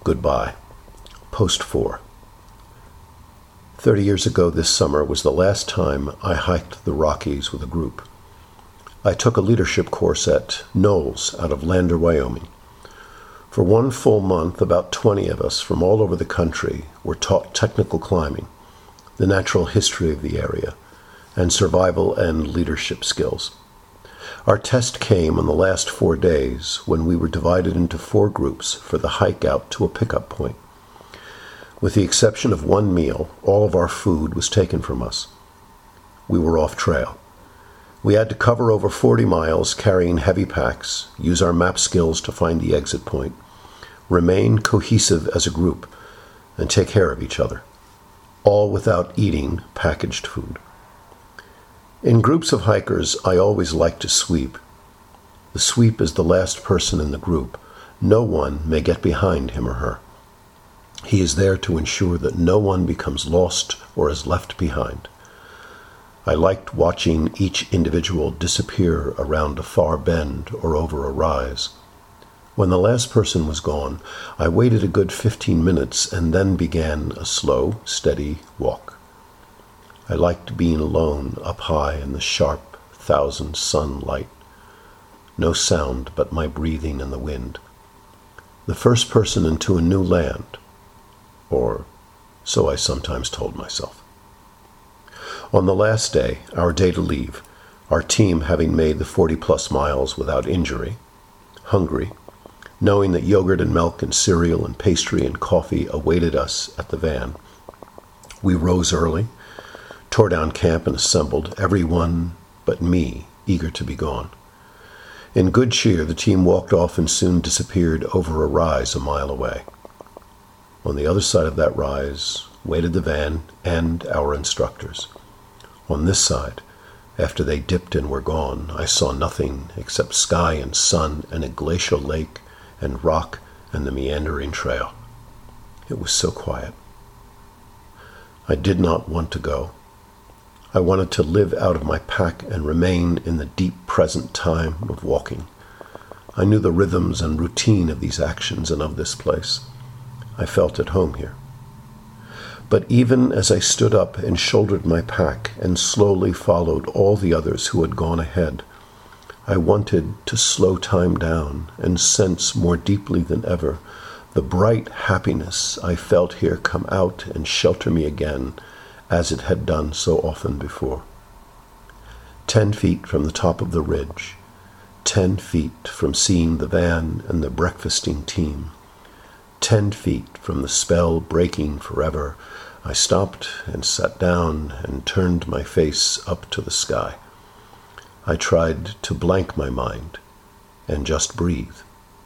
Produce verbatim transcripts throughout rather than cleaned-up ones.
Goodbye. Post four. Thirty years ago this summer was the last time I hiked the Rockies with a group. I took a leadership course at Knowles out of Lander, Wyoming. For one full month, about twenty of us from all over the country were taught technical climbing, the natural history of the area, and survival and leadership skills. Our test came on the last four days when we were divided into four groups for the hike out to a pickup point. With the exception of one meal, all of our food was taken from us. We were off trail. We had to cover over forty miles carrying heavy packs, use our map skills to find the exit point, remain cohesive as a group, and take care of each other, all without eating packaged food. In groups of hikers, I always like to sweep. The sweep is the last person in the group. No one may get behind him or her. He is there to ensure that no one becomes lost or is left behind. I liked watching each individual disappear around a far bend or over a rise. When the last person was gone, I waited a good fifteen minutes and then began a slow, steady walk. I liked being alone up high in the sharp thousand sun light. No sound but my breathing and the wind. The first person into a new land, or so I sometimes told myself. On the last day, our day to leave, our team having made the forty-plus miles without injury, hungry, knowing that yogurt and milk and cereal and pastry and coffee awaited us at the van, we rose early, tore down camp and assembled, everyone but me eager to be gone. In good cheer, the team walked off and soon disappeared over a rise a mile away. On the other side of that rise waited the van and our instructors. On this side, after they dipped and were gone, I saw nothing except sky and sun and a glacial lake and rock and the meandering trail. It was so quiet. I did not want to go. I wanted to live out of my pack and remain in the deep present time of walking. I knew the rhythms and routine of these actions and of this place. I felt at home here. But even as I stood up and shouldered my pack and slowly followed all the others who had gone ahead, I wanted to slow time down and sense more deeply than ever the bright happiness I felt here come out and shelter me again, as it had done so often before. Ten feet from the top of the ridge, ten feet from seeing the van and the breakfasting team, ten feet from the spell breaking forever, I stopped and sat down and turned my face up to the sky. I tried to blank my mind and just breathe.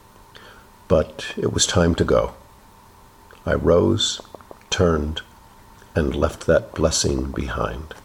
But it was time to go. I rose, turned, and left that blessing behind.